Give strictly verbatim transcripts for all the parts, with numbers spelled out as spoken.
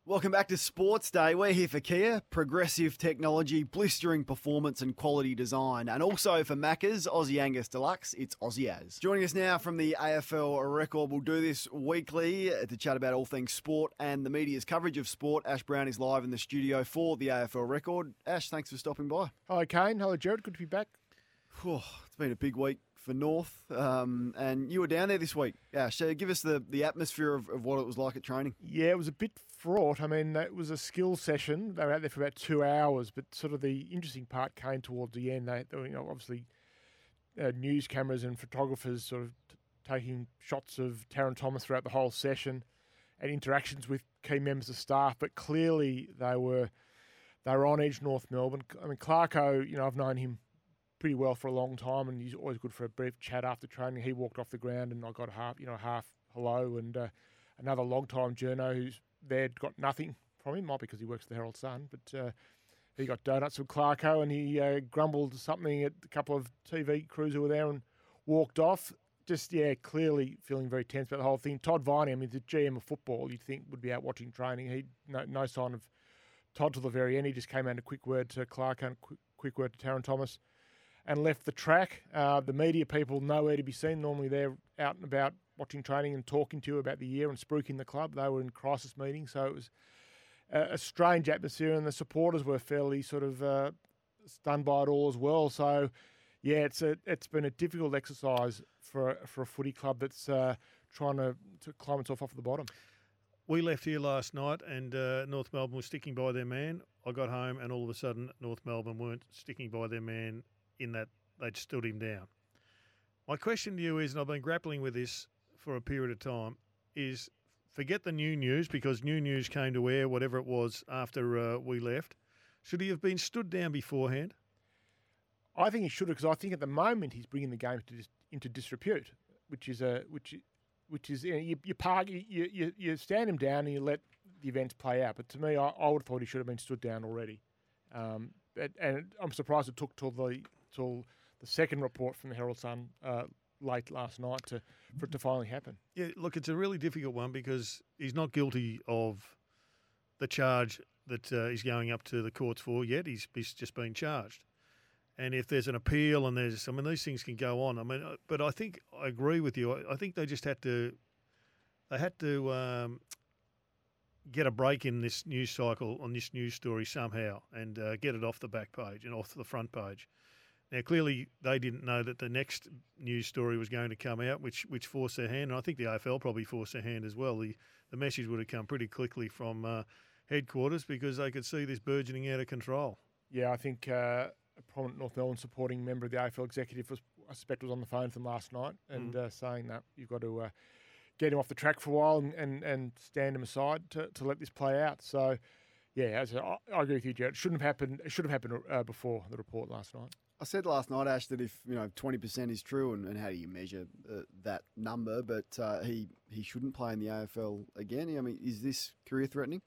Welcome back to Sports Day. We're here for Kia, progressive technology, blistering performance and quality design. And also for Macca's, Aussie Angus Deluxe, it's Aussie Az. Joining us now from the A F L Record, we'll do this weekly to chat about all things sport and the media's coverage of sport. Ash Brown is live in the studio for the A F L Record. Ash, thanks for stopping by. Hello, Kane. Hello, Jared. Good to be back. Whew, it's been a big week for North, um, and you were down there this week. Ash, so give us the, the atmosphere of, of what it was like at training. Yeah, it was a bit fraught. I mean, it was a skills session. They were out there for about two hours, but sort of the interesting part came towards the end. They, they were, you know, obviously uh, news cameras and photographers sort of t- taking shots of Taron Thomas throughout the whole session and interactions with key members of staff, but clearly they were they were on edge, North Melbourne. I mean, Clarko, you know, I've known him pretty well for a long time, and he's always good for a brief chat after training. He walked off the ground, and I got half, you know, half hello, and uh, another long-time journo who's there got nothing from him, might be because he works at the Herald Sun, but uh, he got donuts from Clarko, and he uh, grumbled something at a couple of T V crews who were there and walked off. Just, yeah, clearly feeling very tense about the whole thing. Todd Viney, I mean, the G M of football, you'd think would be out watching training. He no, no sign of Todd till the very end. He just came out a quick word to Clarko and quick, quick word to Taron Thomas, and left the track. Uh, the media people nowhere to be seen. Normally they're out and about watching training and talking to you about the year and spruiking the club. They were in crisis meetings, so it was a, a strange atmosphere, and the supporters were fairly sort of uh, stunned by it all as well. So, yeah, it's a, it's been a difficult exercise for a, for a footy club that's uh, trying to, to climb itself off the bottom. We left here last night and uh, North Melbourne was sticking by their man. I got home and all of a sudden North Melbourne weren't sticking by their man in that they'd stood him down. My question to you is, and I've been grappling with this for a period of time, is forget the new news, because new news came to air, whatever it was, after uh, we left. Should he have been stood down beforehand? I think he should have, because I think at the moment he's bringing the game to dis- into disrepute, which is a which which is you, know, you, you park you, you you stand him down and you let the events play out. But to me, I, I would have thought he should have been stood down already. Um, but, and I'm surprised it took till the till the second report from the Herald Sun uh, late last night to for it to finally happen. Yeah, look, it's a really difficult one because he's not guilty of the charge that uh, he's going up to the courts for yet. He's, he's just been charged. And if there's an appeal and there's, I mean, these things can go on. I mean, but I think I agree with you. I, I think they just had to, they had to um, get a break in this news cycle on this news story somehow and uh, get it off the back page and off the front page. Now, clearly, they didn't know that the next news story was going to come out, which which forced their hand. And I think the A F L probably forced their hand as well. The the message would have come pretty quickly from uh, headquarters because they could see this burgeoning out of control. Yeah, I think uh, a prominent North Melbourne supporting member of the A F L executive, was, I suspect, was on the phone from last night and mm. uh, saying that you've got to uh, get him off the track for a while and, and, and stand him aside to, to let this play out. So, yeah, as a, I, I agree with you, Jared. It shouldn't have happened. It should have happened uh, before the report last night. I said last night, Ash, that if, you know, twenty percent is true, and, and how do you measure uh, that number, but uh, he, he shouldn't play in the A F L again. I mean, is this career threatening?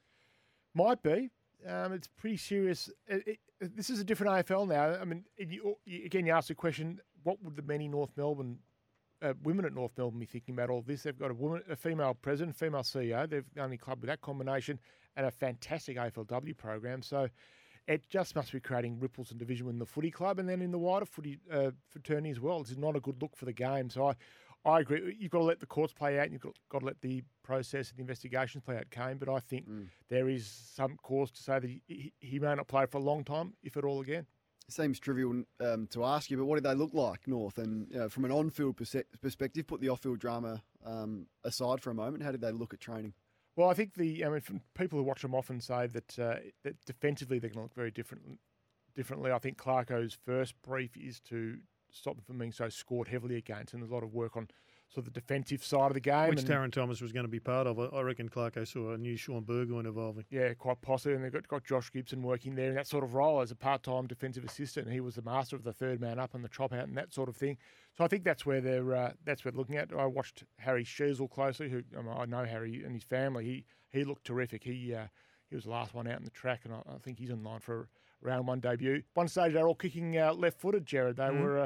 Might be. Um, it's pretty serious. It, it, this is a different A F L now. I mean, you, you, again, you ask the question, what would the many North Melbourne, uh, women at North Melbourne be thinking about all this? They've got a woman, a female president, female C E O. They're the only club with that combination and a fantastic A F L W program. So it just must be creating ripples and division in the footy club and then in the wider footy uh, fraternity as well. It's not a good look for the game. So I, I agree. You've got to let the courts play out and you've got, got to let the process and the investigations play out, Kane. But I think mm. there is some cause to say that he, he may not play for a long time, if at all again. It seems trivial um, to ask you, but what did they look like, North? And you know, from an on-field pers- perspective, put the off-field drama um, aside for a moment, how did they look at training? Well, I think the I mean, from people who watch them often say that uh, that defensively they're going to look very different. Differently, I think Clarko's first brief is to stop them from being so scored heavily against, and there's a lot of work on sort of the defensive side of the game. Which Taron Thomas was going to be part of. I reckon Clarko saw a new Sean Burgoyne evolving. Yeah, quite possibly. And they've got, got Josh Gibson working there in that sort of role as a part-time defensive assistant. And he was the master of the third man up and the chop out and that sort of thing. So I think that's where they're uh, that's where they're looking at. I watched Harry Sheasel closely, who I, mean, I know Harry and his family. He he looked terrific. He uh, he was the last one out in the track, and I, I think he's in line for a round one debut. One stage they're all kicking uh, left-footed, Jared. They mm. were uh,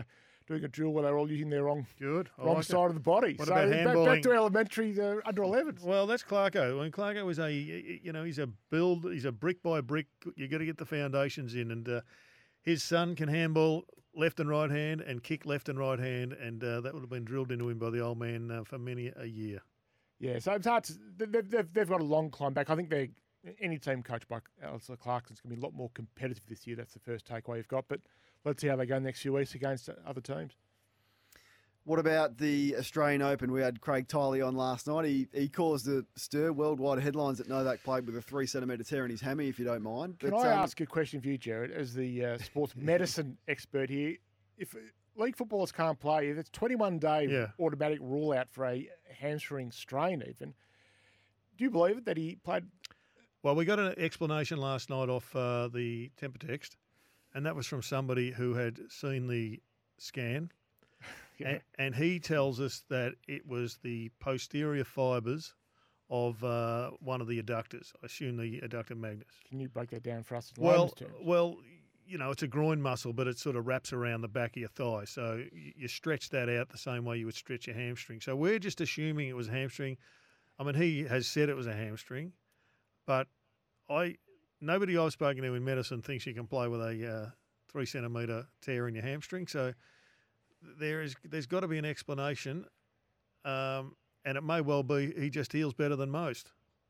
doing a drill where they were all using their wrong Good. I wrong like side it. of the body. What so about back, back handballing? to elementary uh, under elevens. Well, that's Clarko. I mean, Clarko was a, you know, he's a build, he's a brick by brick. You got to get the foundations in, and uh, his son can handball left and right hand and kick left and right hand, and uh, that would have been drilled into him by the old man uh, for many a year. Yeah, so it's hard to, they've, they've, they've got a long climb back. I think they any team coached by Alistair Clarkson's going to be a lot more competitive this year. That's the first takeaway you've got. But let's see how they go next few weeks against other teams. What about the Australian Open? We had Craig Tiley on last night. He he caused a stir, worldwide headlines that Novak played with a three centimetre tear in his hammy, if you don't mind. Can But, I um, ask a question for you, Jared, as the uh, sports medicine expert here? If league footballers can't play, if it's twenty-one day Yeah. automatic rule out for a hamstring strain even, do you believe it that he played? Well, we got an explanation last night off uh, the temper text, and that was from somebody who had seen the scan. Yeah. And, and he tells us that it was the posterior fibres of uh, one of the adductors. I assume the adductor magnus. Can you break that down for us? In Well, layman's terms? well, you know, it's a groin muscle, but it sort of wraps around the back of your thigh. So you, you stretch that out the same way you would stretch your hamstring. So we're just assuming it was a hamstring. I mean, he has said it was a hamstring, but I nobody I've spoken to in medicine thinks you can play with a uh, three centimetre tear in your hamstring. So there is, there's got to be an explanation, um, and it may well be he just heals better than most.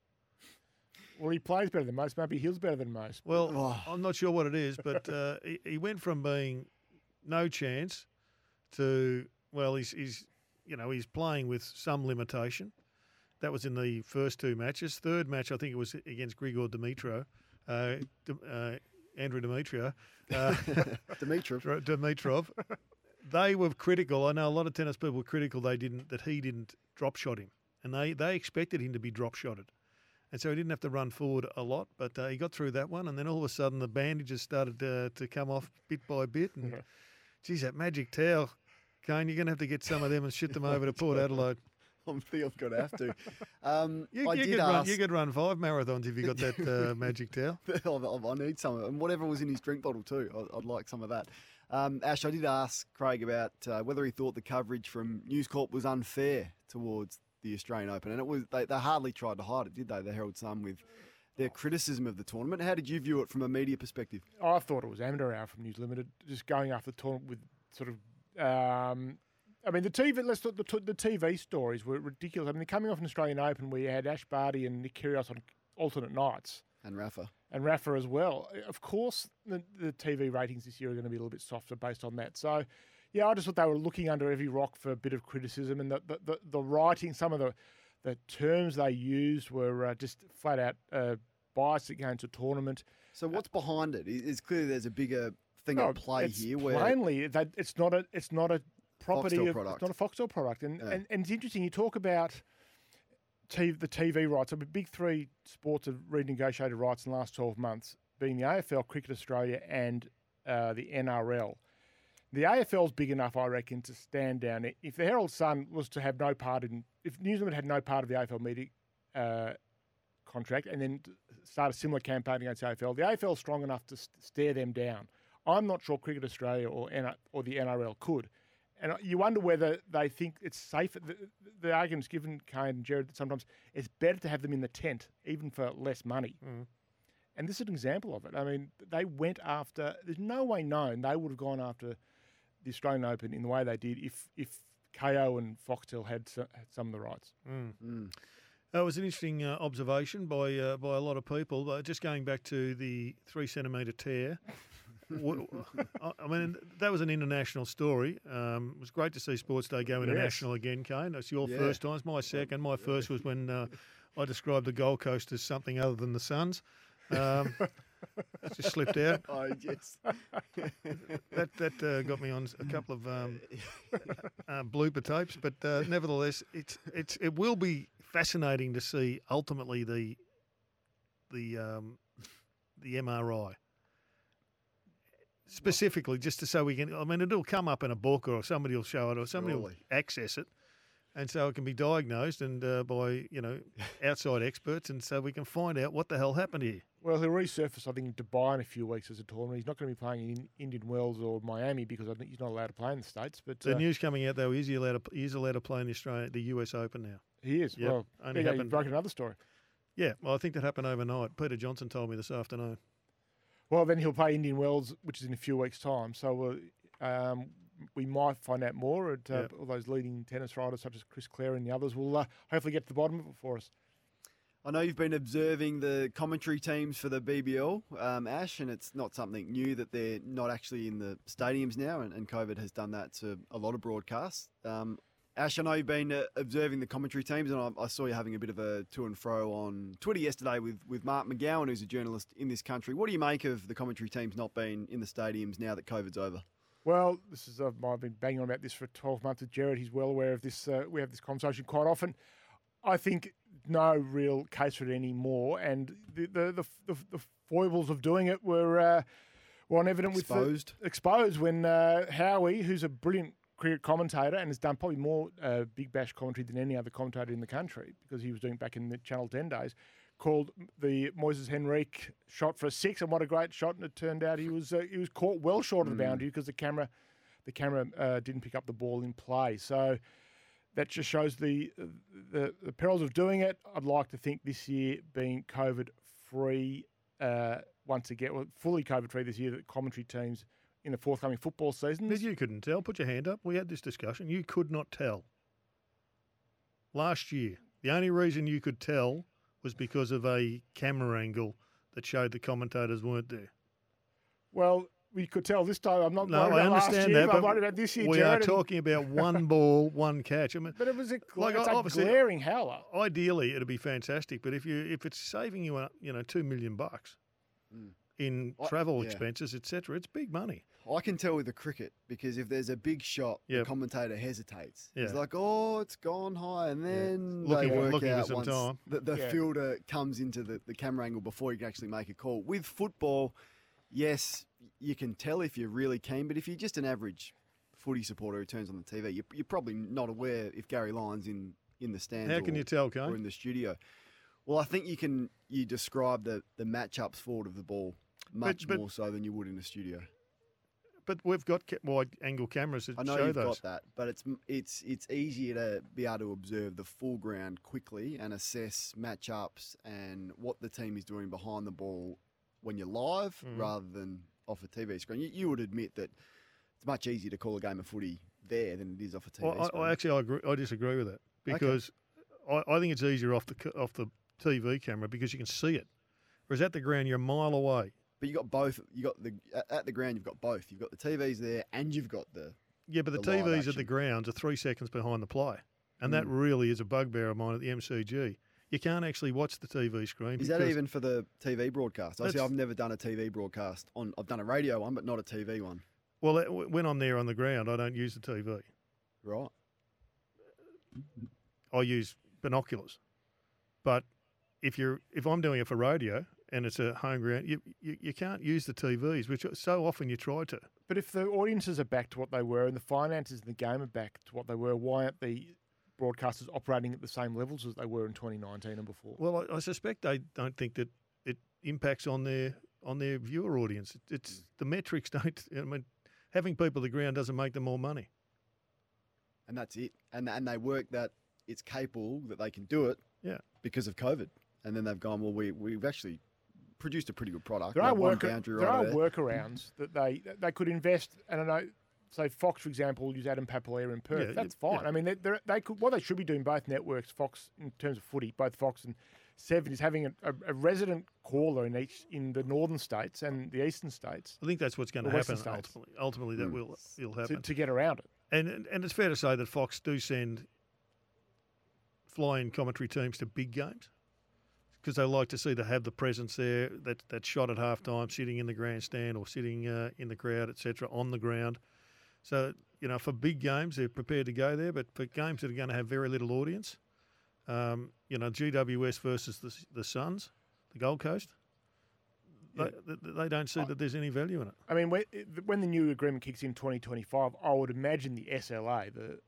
Well, he plays better than most. Maybe he heals better than most. Well, Oh. I'm not sure what it is, but uh, he, he went from being no chance to, well, he's, he's, you know, he's playing with some limitation. That was in the first two matches. Third match, I think it was against Grigor Dimitrov, uh, D- uh, Andrew Dimitrov. Uh, Dimitrov. Dimitrov. They were critical. I know a lot of tennis people were critical they didn't that he didn't drop shot him, and they, they expected him to be drop shotted, and so he didn't have to run forward a lot. But uh, he got through that one, and then all of a sudden the bandages started uh, to come off bit by bit. And Yeah. geez, that magic towel, Kane, you're going to have to get some of them and ship them over to Port Adelaide. I think I've got to have to. Um, You, I you, did could run, ask. you could run five marathons if you got that uh, magic towel. I I need some of it, and whatever was in his drink bottle too. I- I'd like some of that. Um, Ash, I did ask Craig about uh, whether he thought the coverage from News Corp was unfair towards the Australian Open, and it was. They, they hardly tried to hide it, did they? The Herald Sun with their criticism of the tournament. How did you view it from a media perspective? I thought it was amateur hour from News Limited, just going after the tournament with sort of. Um, I mean, the T V. Let's talk, the, t- the T V stories were ridiculous. I mean, coming off an Australian Open where you had Ash Barty and Nick Kyrgios on alternate nights, And Rafa. and Rafa as well. Of course, the, the T V ratings this year are going to be a little bit softer based on that. So, yeah, I just thought they were looking under every rock for a bit of criticism, and the the, the, the writing, some of the the terms they used were uh, just flat out uh, biased against a tournament. So what's behind it? It- It's clearly there's a bigger thing No, at play it's here. Where plainly that it's not a it's not a property Foxtel of product. it's not a Foxtel product, and, Yeah. and and it's interesting. You talk about T V, the T V rights. So the big three sports have renegotiated rights in the last twelve months, being the A F L, Cricket Australia, and uh, the N R L. The A F L's big enough, I reckon, to stand down. If the Herald Sun was to have no part in, if New Zealand had no part of the A F L media uh, contract, and then start a similar campaign against the A F L, the A F L is strong enough to st- stare them down. I'm not sure Cricket Australia or N- or the N R L could. And you wonder whether they think it's safe. The, the argument's given, Kane and Jared, that sometimes it's better to have them in the tent, even for less money. Mm. And this is an example of it. I mean, they went after, there's no way known they would have gone after the Australian Open in the way they did if if K O and Foxtel had, so, had some of the rights. Mm. Mm. That was an interesting uh, observation by uh, by a lot of people. But just going back to the three centimetre tear, w- I I mean that was an international story. Um, it was great to see Sports Day go international again, Kane. That's your Yeah. first time. It's my second. My first was when uh, I described the Gold Coast as something other than the Suns. Um, it just slipped out. Oh yes. That that uh, got me on a couple of um, uh, blooper tapes, but uh, nevertheless, it's it's it will be fascinating to see ultimately the the um, the M R I specifically, just to so we can. I mean, it'll come up in a book or somebody will show it or somebody will Surely. access it. And so it can be diagnosed and uh, by, you know, outside experts, and so we can find out what the hell happened here. Well, he'll resurface, I think, in Dubai in a few weeks as a tournament. He's not going to be playing in Indian Wells or Miami because I think he's not allowed to play in the States. But The uh, news coming out, though, is he allowed to, he is allowed to play in the Australia, the U S Open now. he is. Yep, Well, only yeah, happened- you broke another story. Yeah, well, I think that happened overnight. Peter Johnson told me this afternoon. Well, then he'll play Indian Wells, which is in a few weeks' time. So uh, um, we might find out more. At, uh, Yep. all those leading tennis riders, such as Chris Clare and the others, will uh, hopefully get to the bottom of it for us. I know you've been observing the commentary teams for the B B L, um, Ash, and it's not something new that they're not actually in the stadiums now, and, and COVID has done that to a lot of broadcasts. Um, Ash, I know you've been uh, observing the commentary teams, and I, I saw you having a bit of a to and fro on Twitter yesterday with, with Mark McGowan, who's a journalist in this country. What do you make of the commentary teams not being in the stadiums now that COVID's over? Well, this is uh, I've been banging on about this for twelve months with Jared. He's well aware of this. Uh, we have this conversation quite often. I think no real case for it anymore, and the the the, the, the foibles of doing it were uh, were on evident Exposed. with the, exposed when uh, Howie, who's a brilliant cricket commentator and has done probably more uh, Big Bash commentary than any other commentator in the country because he was doing it back in the Channel ten days, called the Moises Henrique shot for a six, and what a great shot! And it turned out he was uh, he was caught well short of the boundary because the camera the camera uh, didn't pick up the ball in play. So that just shows the, the the perils of doing it. I'd like to think this year being COVID free uh, once again, well, fully COVID free this year, that commentary teams in the forthcoming football seasons. But you couldn't tell. Put your hand up. We had this discussion. You could not tell. Last year, the only reason you could tell was because of a camera angle that showed the commentators weren't there. Well, we could tell this time. I'm not No, worried I about last understand year, that, but I'm but worried about this year, we Jared. are and- talking about one ball, one catch. I mean, But it was a, Like, it's a obviously- glaring howler. ideally, it'd be fantastic. But if you if it's saving you, uh, you know, two million bucks Mm. in I- travel yeah. expenses, et cetera, it's big money. I can tell with the cricket because if there's a big shot, Yep. the commentator hesitates. He's Yeah. like, "Oh, it's gone high," and then Looking they for- work looking for out some once time. the, the Yeah. fielder comes into the, the camera angle before you can actually make a call. With football, yes, you can tell if you're really keen, but if you're just an average footy supporter who turns on the T V, you're, you're probably not aware if Gary Lyon's in in the stands. How can or, you tell, or Kane? in the studio? Well, I think you can. You describe the the matchups forward of the ball much but- more so than you would in a studio. But we've got ca- wide angle cameras that I know show you've those. got that, but it's it's it's easier to be able to observe the full ground quickly and assess matchups and what the team is doing behind the ball when you're live Mhm. rather than off a T V screen. You, you would admit that it's much easier to call a game of footy there than it is off a T V Well, I, screen. I actually I, agree, I disagree with that because I, I think it's easier off the c- off the T V camera because you can see it, whereas at the ground you're a mile away. but you got both. You got the at- at the ground. You've got both. You've got the T Vs there, and you've got the. Yeah, but the, The live T Vs at the action. grounds are three seconds behind the play, and that really is a bugbear of mine at the M C G. You can't actually watch the T V screen. Is that because- even for the T V broadcast? I see. That's- I've never done a T V broadcast on. I've done a radio one, but not a T V one. Well, that- when I'm there on the ground, I don't use the T V. Right. I use binoculars. But if you're if I'm doing it for radio and it's a home ground, you, you, you can't use the T Vs, which so often you try to. But if the audiences are back to what they were and the finances in the game are back to what they were, why aren't the broadcasters operating at the same levels as they were in twenty nineteen and before? Well, I, I suspect they don't think that it impacts on their on their viewer audience. It, it's the metrics don't. I mean, having people at the ground doesn't make them more money. And that's it. And and they work that it's capable that they can do it. Yeah. Because of COVID, and then they've gone. Well, we we've actually produced a pretty good product. There We are, have one work, boundary there right are there. workarounds that they they could invest. And I know, say Fox, for example, use Adam Papalier in Perth. Yeah, That's yeah, fine. yeah. I mean, they, they're- they could what they should be doing, both networks, Fox in terms of footy, both Fox and Seven, is having a, a, a resident caller in each in the northern states and the eastern states I think that's what's going to The happen Western states. ultimately. Ultimately, that Mm. will will to, happen. to get around it. And and- and it's fair to say that Fox do send fly-in commentary teams to big games because they like to see to have the presence there, that that shot at halftime, sitting in the grandstand or sitting uh, in the crowd, et cetera, on the ground. So you know, for big games, they're prepared to go there, but for games that are going to have very little audience, um, you know, G W S versus the the Suns, the Gold Coast, Yeah. they, they- they don't see that there's any value in it. I mean, when, when the new agreement kicks in twenty twenty-five, I would imagine the S L A, the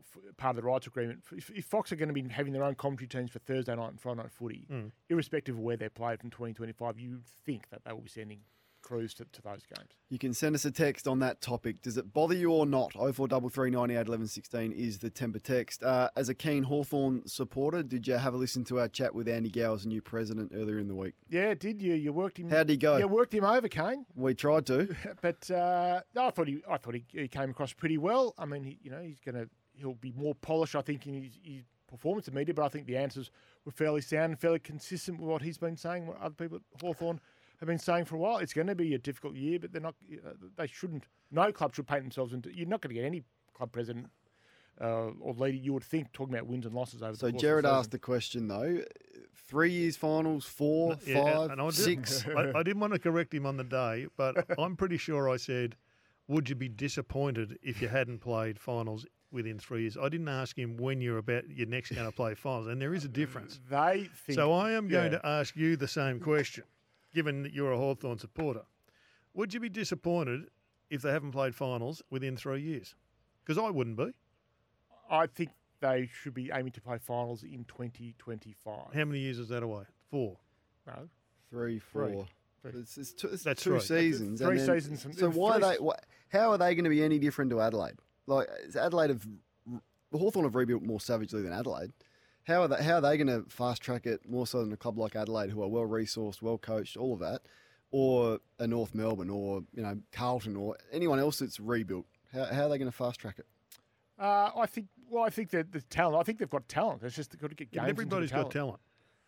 f- part of the rights agreement. If, if Fox are going to be having their own commentary teams for Thursday night and Friday night footy, Mm. irrespective of where they're played from twenty twenty-five, you think that they will be sending crews to, to those games. You can send us a text on that topic. Does it bother you or not? oh four three three, nine eight, eleven sixteen is the temper text. Uh, as a keen Hawthorn supporter, did you have a listen to our chat with Andy Gowers, the new president, earlier in the week? Yeah, did you? You worked him. How'd he go? You worked him over, Kane. We tried to. But uh, no, I thought he, I thought he, he came across pretty well. I mean, he, you know, he's going to, he'll be more polished, I think, in his, his performance in media. But I think the answers were fairly sound and fairly consistent with what he's been saying, what other people at Hawthorn have been saying for a while. It's going to be a difficult year, but they're not. Uh, they shouldn't. No club should paint themselves into. You're not going to get any club president uh, or leader, you would think, talking about wins and losses over. So the course Jared of the asked the question though: three years finals, four, Yeah, five, and I did- six. I, I didn't want to correct him on the day, but I'm pretty sure I said, would you be disappointed if you hadn't played finals within three years? I didn't ask him when you're about you're next going to play finals, and there is a difference. They think. So I am going yeah. to ask you the same question, given that you're a Hawthorn supporter. Would you be disappointed if they haven't played finals within three years? Because I wouldn't be. I think they should be aiming to play finals in twenty twenty-five. How many years is that away? Four. No, Three, four. Three. Three. It's, it's two, it's That's two right. seasons. Three and then- seasons from- So why are three- they? Why, how are they going to be any different to Adelaide? Like is Adelaide have Hawthorn have rebuilt more savagely than Adelaide. How are they? How are they going to fast track it more so than a club like Adelaide, who are well resourced, well coached, all of that, or a North Melbourne, or you know Carlton, or anyone else that's rebuilt? How, how are they going to fast track it? Uh, I think. Well, I think that the talent. I think they've got talent. It's just they've got to get games. But everybody's into the got talent.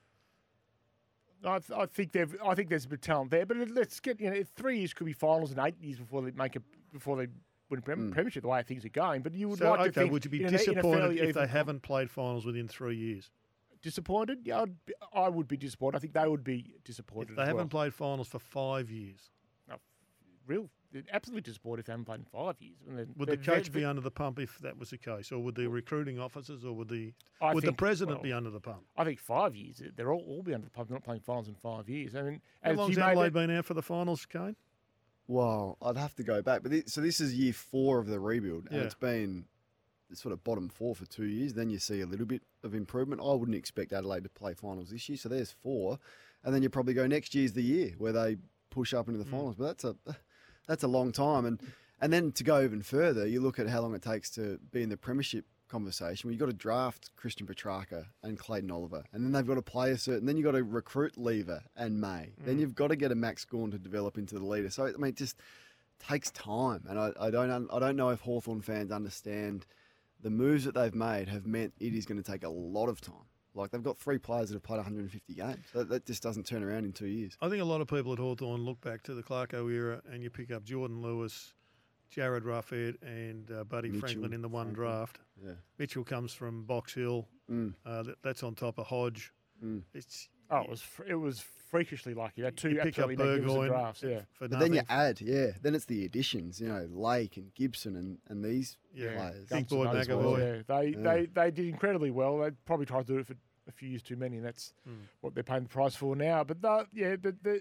I, th- I think they've. I think there's a bit of talent there. But let's get. You know, three years could be finals and eight years before they make it. Before they win a prem- Mm. premiership. The way things are going. But you would So, like to okay, think. would you be in a- in a disappointed fairly if even they com- haven't played finals within three years? disappointed? Yeah, I'd be, I would be disappointed. I think they would be disappointed. If they as haven't well. played finals for five years, real, absolutely disappointed if they haven't played in five years. And they're- would they're the coach very- be under the pump if that was the case, or would the recruiting officers, or would the I would think- the president well, be under the pump? I think five years. They're all, all be under the pump. They're not playing finals in five years. I mean, How as long's you made Adelaide it- been out for the finals, Kane? Well, I'd have to go back, but this, so this is year four of the rebuild, and Yeah. it's been sort of bottom four for two years. Then you see a little bit of improvement. I wouldn't expect Adelaide to play finals this year, so there's four, and then you probably go next year's the year where they push up into the Mm. finals. But that's a that's a long time, and and then to go even further, you look at how long it takes to be in the premiership conversation. Well, you've got to draft Christian Petrarca and Clayton Oliver, and then they've got to play a certain. Then you've got to recruit Lever and May. Then Mm. you've got to get a Max Gorn to develop into the leader. So I mean, it just takes time, and I, I don't un- I don't know if Hawthorn fans understand the moves that they've made have meant it is going to take a lot of time. Like they've got three players that have played one hundred fifty games. That, that just doesn't turn around in two years. I think a lot of people at Hawthorn look back to the Clarko era, and you pick up Jordan Lewis, Jared Ruffhead, and uh, Buddy Mitchell, Franklin in the one Franklin. draft. Yeah. Mitchell comes from Box Hill. Mm, Uh, that, that's on top of Hodge. mm. It's Oh, it was fr- it was freakishly lucky. They had two you pick up absolutely magnificent Burgoyne drafts. Yeah, for But nothing. then you add, yeah. Then it's the additions. You know, Lake and Gibson and, and these Yeah. players. Big Gunston, boy those McAvoy. boys, Yeah, they, Yeah. they they did incredibly well. They probably tried to do it for a few years too many, and that's Mm. what they're paying the price for now. But the, yeah, the, the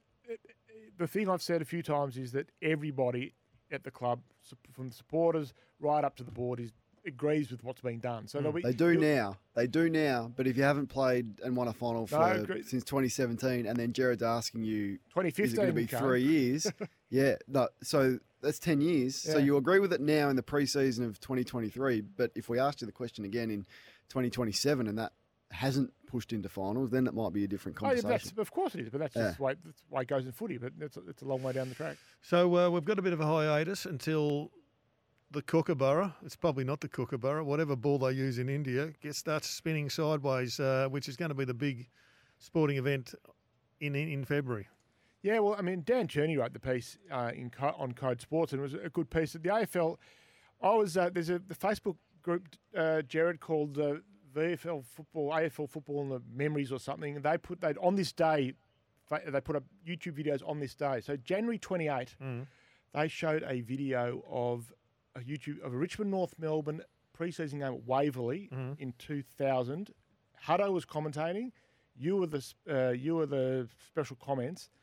the thing I've said a few times is that everybody at the club, sup- from the supporters right up to the board, is agrees with what's being done. So Mm. there'll be, They do you'll- now. They do now. But if you haven't played and won a final No, for I agree. since twenty seventeen, and then Jared's asking you, twenty fifteen. is it going to be Kane. three years? Yeah. No. So that's ten years. So Yeah. you agree with it now in the preseason of twenty twenty-three. But if we asked you the question again in twenty twenty-seven and that hasn't pushed into finals, then it might be a different Oh, yeah, conversation. that's, of course it is, but that's Yeah. just the way, that's the way it goes in footy. But it's a, it's a long way down the track. So uh, we've got a bit of a hiatus until the Kookaburra. It's probably not the Kookaburra. Whatever ball they use in India gets starts spinning sideways, uh, which is going to be the big sporting event in in, in February. Yeah, well, I mean, Dan Cherney wrote the piece uh, in Co- on Code Sports, and it was a good piece. At the A F L, I was uh, there's a the Facebook group, uh, Jared, called uh, V F L Football, A F L Football, and the Memories or something. And they put they on this day, fa- they put up YouTube videos on this day. So January twenty-eighth, Mm. they showed a video of a YouTube of a Richmond North Melbourne preseason game at Waverley Mhm. in two thousand. Hutto was commentating. You were the s- uh, you were the special comments.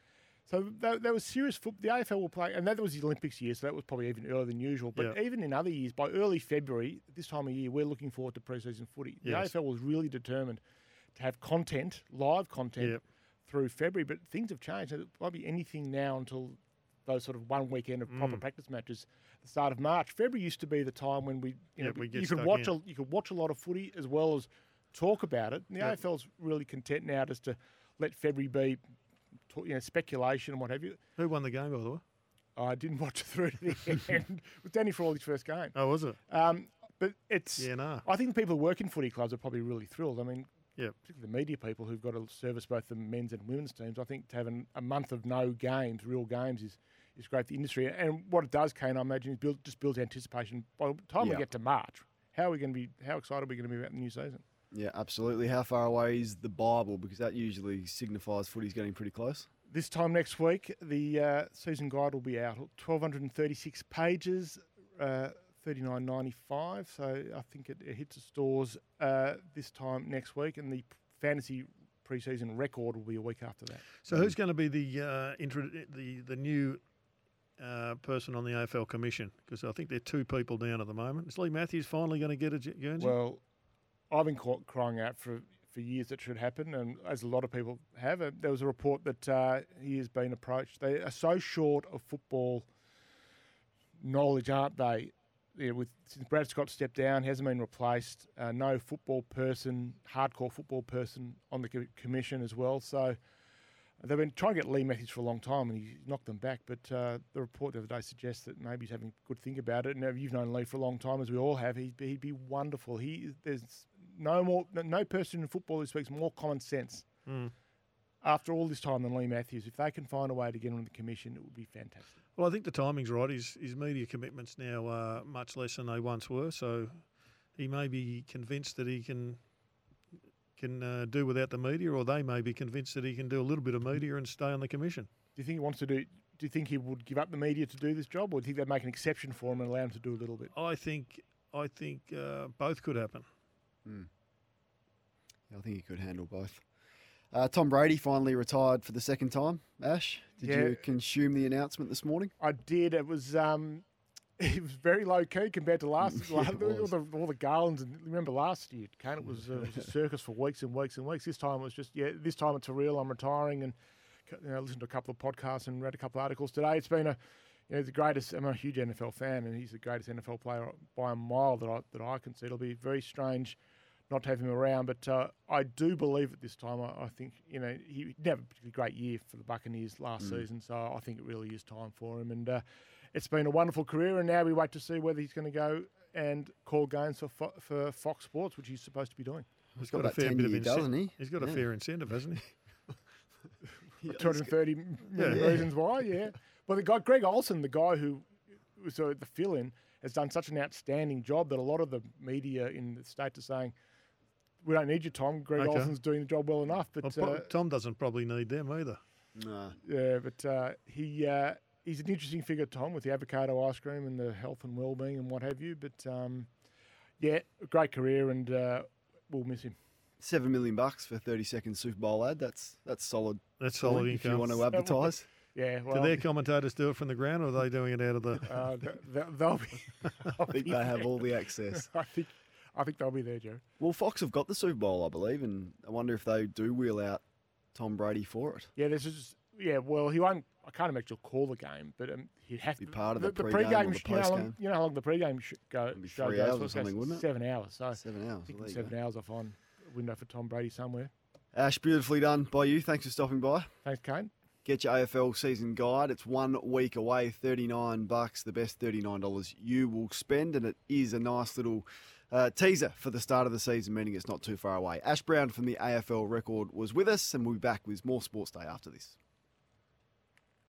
So that, that was serious football. The A F L will play, and that was the Olympics year, so that was probably even earlier than usual. But Yeah. even in other years, by early February, this time of year, we're looking forward to pre-season footy. The Yes. A F L was really determined to have content, live content, Yep. through February, but things have changed. It won't be anything now until those sort of one weekend of proper Mm. practice matches at the start of March. February used to be the time when we, you know, Yep, we get you could stuck watch in. a you could watch a lot of footy as well as talk about it. And the Yep. A F L's really content now just to let February be, talk- you know, speculation and what have you. Who won the game, by the way? I didn't watch it through to the end. It was Danny Frawley's first game. Oh, was it? Um, but it's. Yeah, no. I think the people who work in footy clubs are probably really thrilled. I mean, Yep. particularly the media people who've got to service both the men's and women's teams. I think to have an, a month of no games, real games, is is great for the industry. And what it does, Kane, I imagine, is build, just builds anticipation. By the time Yeah. we get to March, how are we going to be? How excited are we going to be about the new season? Yeah, absolutely. How far away is the Bible? Because that usually signifies footy's getting pretty close. This time next week, the uh, season guide will be out. twelve thirty-six pages, uh, thirty-nine ninety-five. So I think it, it hits the stores uh, this time next week, and the fantasy pre-season record will be a week after that. So who's going to be the uh, intro- the the new uh, person on the A F L commission? Because I think there are two people down at the moment. Is Lee Matthews finally going to get a J- Guernsey? Well, I've been ca- crying out for, for years that should happen, and as a lot of people have. Uh, there was a report that uh, he has been approached. They are so short of football knowledge, aren't they? Yeah, with since Brad Scott stepped down, he hasn't been replaced. Uh, no football person, hardcore football person on the co- commission as well. So they've been trying to get Lee Matthews for a long time, and he's knocked them back. But uh, the report the other day suggests that maybe he's having a good think about it. And you've known Lee for a long time, as we all have. He'd be, he'd be wonderful. He there's no more no- no person in football who speaks more common sense Mm. after all this time than Lee Matthews. If they can find a way to get on the commission, it would be fantastic. Well, I think the timing's right. His, his media commitments now are much less than they once were, so he may be convinced that he can can uh, do without the media, or they may be convinced that he can do a little bit of media and stay on the commission. Do you think he wants to do? Do you think he would give up the media to do this job, or do you think they'd make an exception for him and allow him to do a little bit? I think I think uh, both could happen. Mm. Yeah, I think he could handle both. Uh, Tom Brady finally retired for the second time. Ash, did Yeah. you consume the announcement this morning? I did. It was um, it was very low key compared to last. Yeah, last it all, was. the, all the garlands, and remember last year, Kane, it was, uh, it was a circus for weeks and weeks and weeks. This time it was just yeah. This time it's a real. I'm retiring, and you know, listened to a couple of podcasts and read a couple of articles today. It's been a you know the greatest. I'm a huge N F L fan, and he's the greatest N F L player by a mile that I that I can see. It'll be very strange not to have him around, but uh, I do believe at this time. I, I think you know he didn't have a particularly great year for the Buccaneers last Mm. season, so I think it really is time for him. And uh, it's been a wonderful career, and now we wait to see whether he's going to go and call games for Fo- for Fox Sports, which he's supposed to be doing. He's got got a that fair ten bit of year, incentive. doesn't he? He's got a Yeah. fair incentive, hasn't he? Yeah, two hundred thirty million Yeah. reasons why, yeah. But the guy, Greg Olson, the guy who was uh, the fill-in, has done such an outstanding job that a lot of the media in the States are saying, we don't need you, Tom. Greg Okay. Olson's doing the job well enough. But Well, pro- uh, Tom doesn't probably need them either. Nah. yeah, but uh, he uh, he's an interesting figure, Tom, with the avocado ice cream and the health and well-being and what have you. But um, yeah, a great career, and uh, we'll miss him. Seven million bucks for thirty second Super Bowl ad. That's that's solid. That's solid if income. you want to advertise. Yeah, Do well, their commentators do it from the ground, or are they doing it out of the? uh, th- th- they'll be. I think they have all the access. I think, I think they'll be there, Joe. Well, Fox have got the Super Bowl, I believe, and I wonder if they do wheel out Tom Brady for it. Yeah, this is. Yeah, well, he won't. I can't imagine he'll call the game, but um, he'd have Be to part of the the, pre-game or pre-game. the sh- you, know how long, post-game. you know how long the pre-game sh- go It'd be show three goes hours for? or It something, goes wouldn't it? Seven hours. So Seven hours. I think Well, in there you seven hours I find a window for Tom Brady somewhere. go. Ash, beautifully done by you. Thanks for stopping by. Thanks, Kane. Get your A F L season guide. It's one week away, thirty-nine bucks, the best thirty-nine dollars you will spend, and it is a nice little uh, teaser for the start of the season, meaning it's not too far away. Ash Brown from the A F L Record was with us, and we'll be back with more Sports Day after this.